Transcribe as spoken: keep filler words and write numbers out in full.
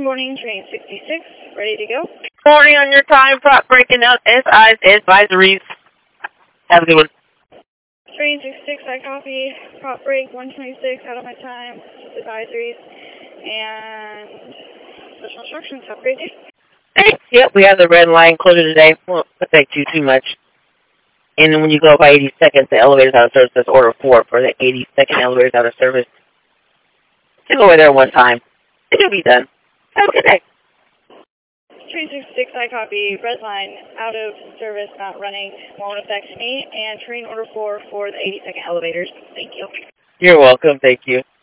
morning, train sixty-six, ready to go. Morning on your time, prop breaking out S Is, advisories. Have a good one. Train sixty-six, I copy. Prop break one twenty-six, out of my time, advisories, and special instructions. Have a great day. Hey, yep, we have the red line closure today. Won't affect you too much. And then when you go by eighty-second, the elevator's out of service. That's order four for the eighty-second elevator's out of service. Just go over there one time. It'll be done. Have a good day. Train sixty-six, I copy. Red line, out of service, not running. Won't affect me. And train order four for the eighty-second elevators. Thank you. You're welcome. Thank you.